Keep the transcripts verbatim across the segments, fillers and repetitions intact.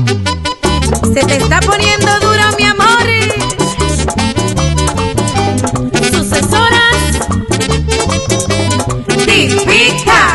Se te está poniendo duro, mi amor. Sucesoras típica.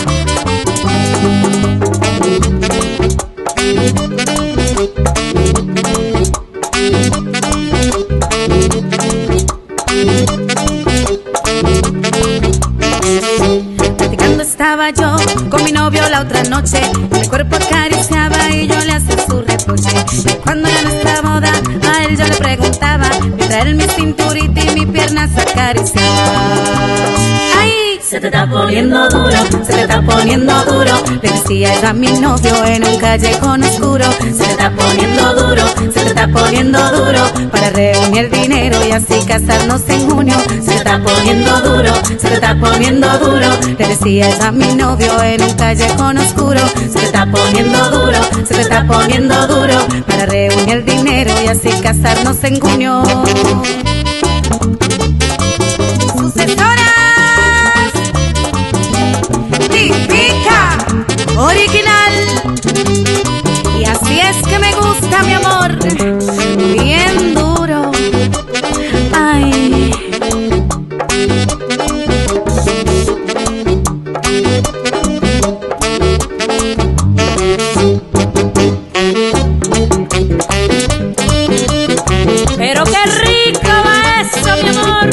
Platicando estaba yo con mi novio la otra noche. Mi cuerpo acariciaba y yo le hacía su reproche. Y cuando era nuestra boda, a él yo le preguntaba, mientras él mi cinturita y mi pierna se acariciaba. ¡Ay! Se te está poniendo duro, se te está poniendo duro, le decía yo a mi novio en un callejón oscuro. Se te está poniendo duro, se te está poniendo duro, para reunir dinero y así casarnos en junio. Se te está poniendo duro, se te está poniendo duro, le decía yo a mi novio en un callejón oscuro. Se te está poniendo duro, se te está poniendo duro, para reunir dinero y así casarnos en junio. Sucesoras típica, original. Y así es que me gusta, mi amor, bien duro. Ay. Pero qué rico va eso, mi amor.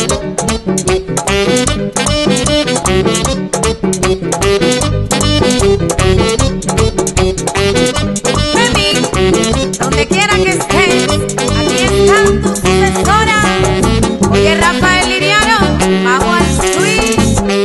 Baby, donde quiera que estés, aquí están tus sucesoras. Oye, Rafael Liriano, vamos al swing.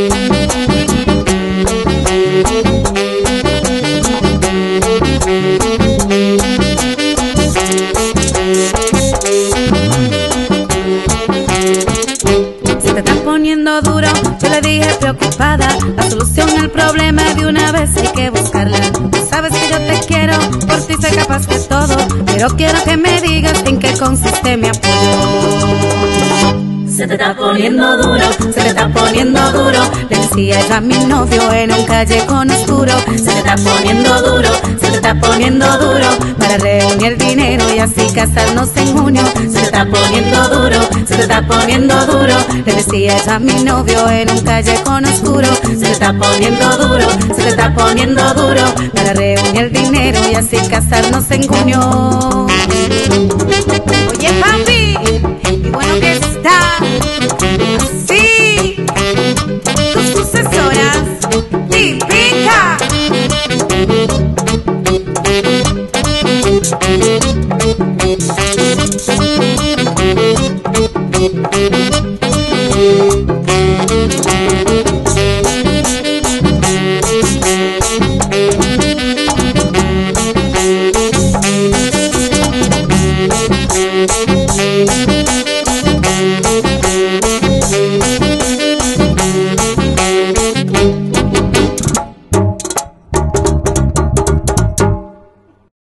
Se te está poniendo duro, yo le dije preocupada, la solución al problema de una vez hay que buscarla. Tú sabes que yo te quiero, por ti soy capaz de todo, pero quiero que me digas en qué consiste mi apoyo. Se te está poniendo duro, se te está poniendo duro, le decía yo a mi novio en un callejón oscuro. Se te está poniendo duro, se te está poniendo duro, para reunir dinero y así casarnos en junio. Se te está poniendo duro, se te está poniendo duro, le decía yo a mi novio en un callejón oscuro. Se te está poniendo duro, se te está poniendo duro, para reunir dinero y así casarnos en junio. Oye, papi, y bueno que está así, tus sucesoras típica.